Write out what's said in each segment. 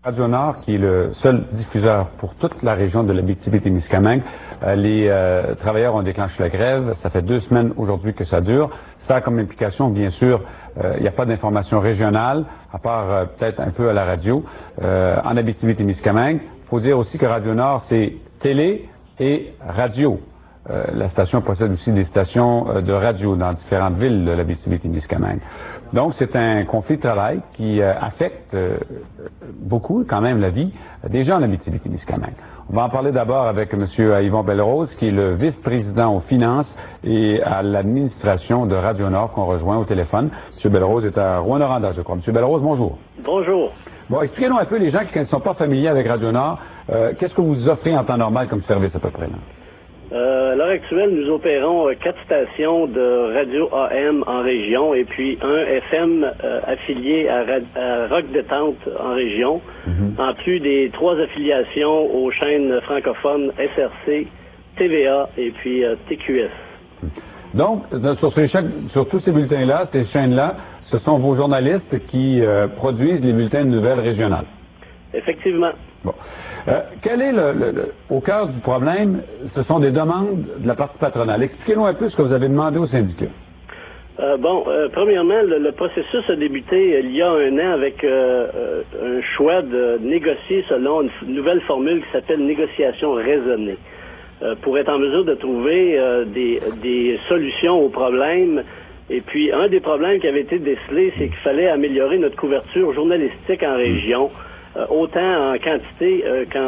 Radio-Nord, qui est le seul diffuseur pour toute la région de l'Abitibi-Témiscamingue, les travailleurs ont déclenché la grève. Ça fait 2 semaines aujourd'hui que ça dure. Ça a comme implication, bien sûr, il n'y a pas d'information régionale, à part peut-être un peu à la radio, en Abitibi-Témiscamingue. Il faut dire aussi que Radio-Nord, c'est télé et radio. La station possède aussi des stations de radio dans différentes villes de l'Abitibi-Témiscamingue. Donc, c'est un conflit de travail qui affecte beaucoup, quand même, la vie des gens en Abitibi-Témiscamingue. On va en parler d'abord avec M. Yvon Belrose, qui est le vice-président aux finances et à l'administration de Radio-Nord, qu'on rejoint au téléphone. M. Belrose est à Rouyn-Noranda, je crois. M. Belrose, bonjour. Bonjour. Bon, expliquez-nous un peu, les gens qui ne sont pas familiers avec Radio-Nord, qu'est-ce que vous offrez en temps normal comme service à peu près, là? À l'heure actuelle, nous opérons 4 stations de radio AM en région et puis un FM affilié à Rock Détente en région, en plus des 3 affiliations aux chaînes francophones SRC, TVA et puis TQS. Donc, sur tous ces bulletins-là, ces chaînes-là, ce sont vos journalistes qui produisent les bulletins de nouvelles régionales. Effectivement. Bon. Quel est au cœur du problème? Ce sont des demandes de la partie patronale. Expliquez-nous un peu ce que vous avez demandé au syndicat. Premièrement, le processus a débuté il y a 1 an avec un choix de négocier selon une nouvelle formule qui s'appelle négociation raisonnée, pour être en mesure de trouver des solutions aux problèmes. Et puis, un des problèmes qui avait été décelé, c'est qu'il fallait améliorer notre couverture journalistique en région, autant en quantité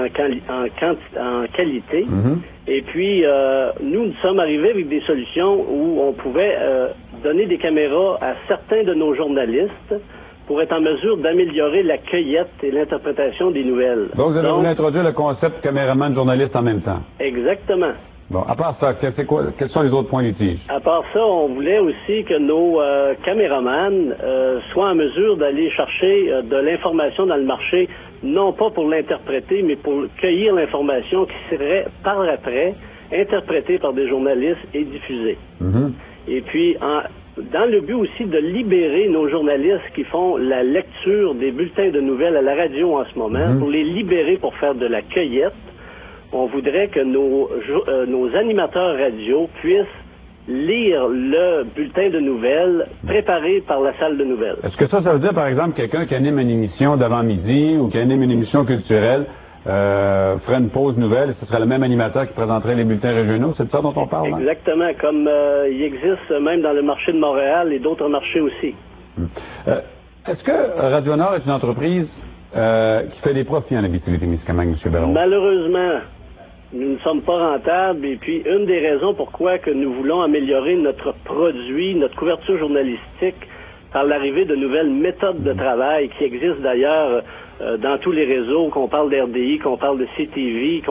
qu'en qualité. Et puis, nous sommes arrivés avec des solutions où on pouvait donner des caméras à certains de nos journalistes pour être en mesure d'améliorer la cueillette et l'interprétation des nouvelles. Donc, vous avez voulu introduire le concept caméraman-journaliste en même temps. Exactement. Bon, à part ça, quels sont les autres points litiges? À part ça, on voulait aussi que nos caméramans soient en mesure d'aller chercher de l'information dans le marché, non pas pour l'interpréter, mais pour cueillir l'information qui serait par après interprétée par des journalistes et diffusée. Et puis, dans le but aussi de libérer nos journalistes qui font la lecture des bulletins de nouvelles à la radio en ce moment, pour les libérer pour faire de la cueillette, on voudrait que nos animateurs radio puissent lire le bulletin de nouvelles préparé par la salle de nouvelles. Est-ce que ça veut dire, par exemple, quelqu'un qui anime une émission d'avant-midi ou qui anime une émission culturelle ferait une pause nouvelle et ce serait le même animateur qui présenterait les bulletins régionaux? C'est de ça dont on parle? Exactement, comme il existe même dans le marché de Montréal et d'autres marchés aussi. Est-ce que Radio-Nord est une entreprise qui fait des profits en Abitibi-Témiscamingue, M. Belrose? Malheureusement, nous ne sommes pas rentables et puis une des raisons pourquoi que nous voulons améliorer notre produit, notre couverture journalistique par l'arrivée de nouvelles méthodes de travail qui existent d'ailleurs dans tous les réseaux, qu'on parle d'RDI, qu'on parle de CTV,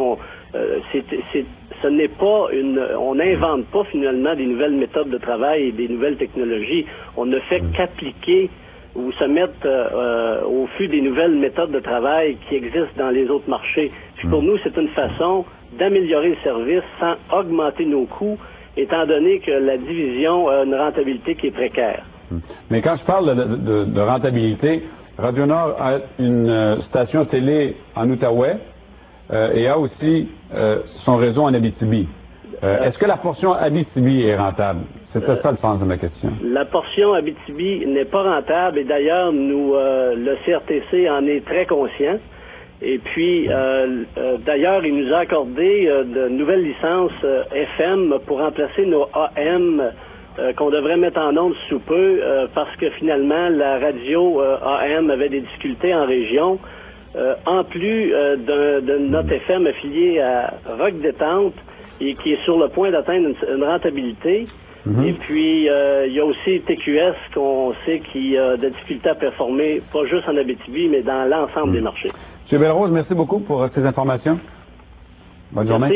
ce n'est pas on n'invente pas finalement des nouvelles méthodes de travail et des nouvelles technologies. On ne fait qu'appliquer ou se mettre au flux des nouvelles méthodes de travail qui existent dans les autres marchés. Puis pour nous, c'est une façon d'améliorer le service sans augmenter nos coûts, étant donné que la division a une rentabilité qui est précaire. Mais quand je parle de rentabilité, Radio-Nord a une station télé en Outaouais et a aussi son réseau en Abitibi. Est-ce que la portion Abitibi est rentable? C'est ça le sens de ma question. La portion Abitibi n'est pas rentable et d'ailleurs, le CRTC en est très conscient. Et puis, d'ailleurs, il nous a accordé de nouvelles licences FM pour remplacer nos AM qu'on devrait mettre en ondes sous peu parce que finalement, la radio AM avait des difficultés en région. En plus de notre FM affilié à Rock Détente et qui est sur le point d'atteindre une rentabilité. Et puis, il y a aussi TQS qu'on sait qui a des difficultés à performer, pas juste en Abitibi, mais dans l'ensemble des marchés. M. Belrose, merci beaucoup pour ces informations. Bonne journée.